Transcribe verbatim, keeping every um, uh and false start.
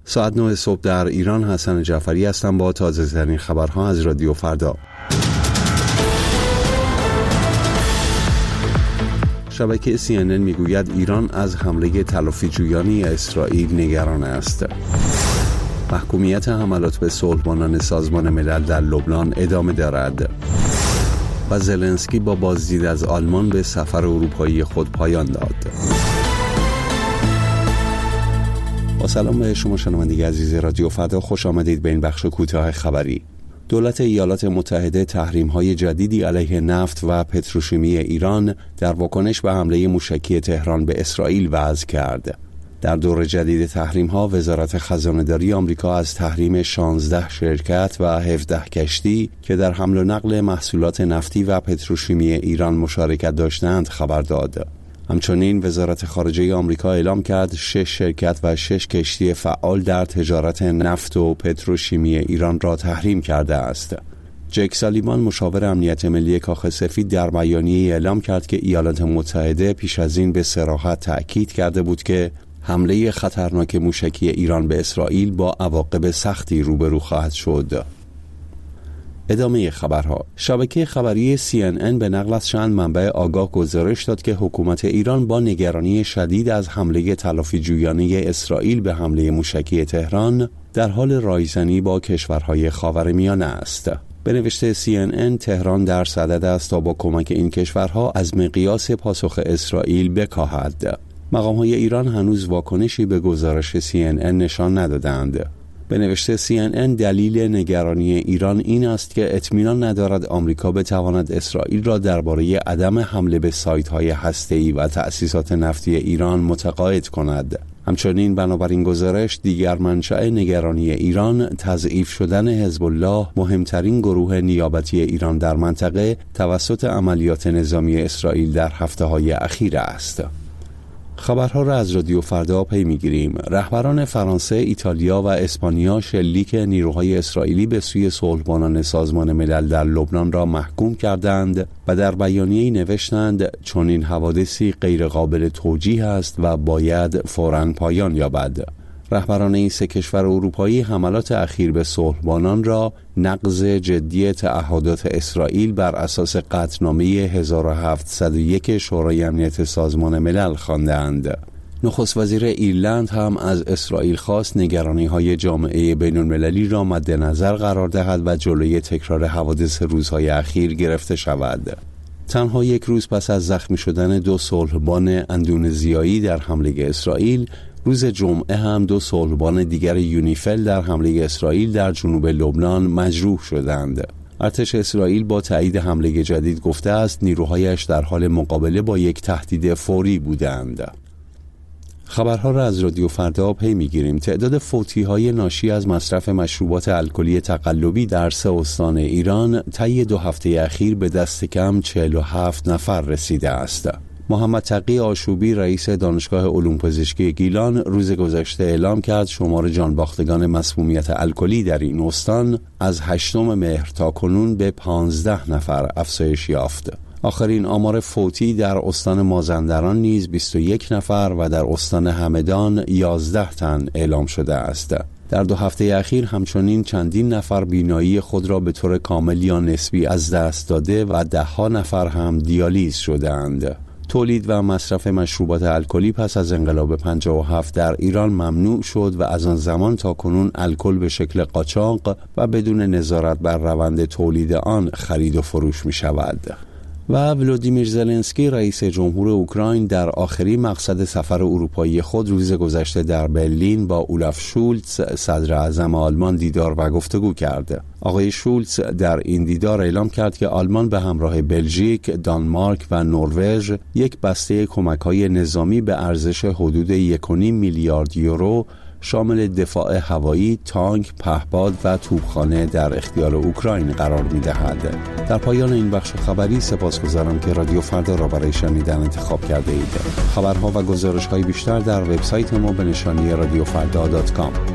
ساعت نه صبح در ایران. حسن جعفری هستم با تازه ترین خبرها از رادیو فردا. شبکه سی ان ان میگوید ایران از حمله تلافیجویانه اسرائیل نگران است. محکومیت حملات به صلحبانان سازمان ملل در لبنان ادامه دارد و زلنسکی با بازدید از آلمان به سفر اروپایی خود پایان داد. با سلام به شما شنوندگان عزیز رادیو فردا، خوش آمدید به این بخش کوتاه خبری. دولت ایالات متحده تحریم‌های جدیدی علیه نفت و پتروشیمی ایران در واکنش به حمله موشکی تهران به اسرائیل وضع کرد. در دور جدید تحریم‌ها، وزارت خزانه‌داری آمریکا از تحریم شانزده شرکت و هفده کشتی که در حمل و نقل محصولات نفتی و پتروشیمی ایران مشارکت داشتند خبر داد. همچنین وزارت خارجه آمریکا اعلام کرد شش شرکت و شش کشتی فعال در تجارت نفت و پتروشیمی ایران را تحریم کرده است. جک سالیوان مشاور امنیت ملی کاخ سفید در بیانیه‌ای اعلام کرد که ایالات متحده پیش از این به صراحت تأکید کرده بود که حمله خطرناک موشکی ایران به اسرائیل با عواقب سختی روبرو خواهد شد. ادامه خبرها. شبکه خبری سی ان ان به نقل از چند منبع آگاه گزارش داد که حکومت ایران با نگرانی شدید از حمله تلافیجویانه اسرائیل به حمله موشکی تهران در حال رایزنی با کشورهای خاورمیانه است. به نوشته سی ان ان، تهران در صدد است تا با کمک این کشورها از مقیاس پاسخ اسرائیل بکاهد. مقام‌های ایران هنوز واکنشی به گزارش سی ان ان نشان ندادند. به نوشته سی ان ان، دلیل نگرانی ایران این است که اطمینان ندارد آمریکا بتواند اسرائیل را درباره عدم حمله به سایت‌های هسته‌ای و تأسیسات نفتی ایران متقاعد کند. همچنین بنابراین گزارش، دیگر منشأ نگرانی ایران تضعیف شدن حزب الله، مهمترین گروه نیابتی ایران در منطقه، توسط عملیات نظامی اسرائیل در هفته‌های اخیر است. خبرها را از رادیو فردا پی می‌گیریم. رهبران فرانسه، ایتالیا و اسپانیا شلیک نیروهای اسرائیلی به سوی صلحبانان سازمان ملل در لبنان را محکوم کردند و در بیانیه‌ای نوشتند چنین حوادثی غیرقابل توجیه است و باید فوراً پایان یابد. رهبران این سه کشور اروپایی حملات اخیر به صلحبانان را نقض جدی تعهدات اسرائیل بر اساس قطعنامه هزار و هفتصد و یک شورای امنیت سازمان ملل خواندند. نخست وزیر ایرلند هم از اسرائیل خواست نگرانی‌های جامعه بین‌المللی را مد نظر قرار دهد و جلوی تکرار حوادث روزهای اخیر گرفته شود. تنها یک روز پس از زخمی شدن دو صلحبان اندونزیایی در حمله اسرائیل، روز جمعه هم دو صلحبان دیگر یونیفیل در حمله اسرائیل در جنوب لبنان مجروح شدند. ارتش اسرائیل با تایید حمله جدید گفته است نیروهایش در حال مقابله با یک تهدید فوری بودند. خبرها را از رادیو فردا پی می‌گیریم. تعداد فوتی‌های ناشی از مصرف مشروبات الکلی تقلبی در سه استان ایران طی دو هفته اخیر به دست کم چهل و هفت نفر رسیده است. محمد تقی آشوبی، رئیس دانشگاه علوم پزشکی گیلان، روز گذشته اعلام کرد شمار جانباختگان مسمومیت الکلی در این استان از هشتم مهر تا کنون به پانزده نفر افزایش یافت. آخرین آمار فوتی در استان مازندران نیز بیست و یک نفر و در استان همدان یازده تن اعلام شده است. در دو هفته اخیر همچنین چندین نفر بینایی خود را به طور کامل یا نسبی از دست داده و ده ها نفر هم دیالیز شدند. تولید و مصرف مشروبات الکلی پس از انقلاب پنجاه و هفت در ایران ممنوع شد و از آن زمان تا کنون الکل به شکل قاچاق و بدون نظارت بر روند تولید آن خرید و فروش می شود. و ولودیمیر زلنسکی، رئیس جمهور اوکراین، در آخرین مقصد سفر اروپایی خود روز گذشته در برلین با اولاف شولتز، صدر اعظم آلمان، دیدار و گفتگو کرد. آقای شولتز در این دیدار اعلام کرد که آلمان به همراه بلژیک، دانمارک و نروژ یک بسته کمک‌های نظامی به ارزش حدود یک و نیم میلیارد یورو شامل دفاع هوایی، تانک، پهپاد و توپخانه در اختیار اوکراین قرار می‌دهد. در پایان این بخش خبری سپاسگزارم که رادیو فردا را برای شنیدن انتخاب کرده اید. خبرها و گزارش‌های بیشتر در وبسایت ما به نشانی رادیو فردا دات کام.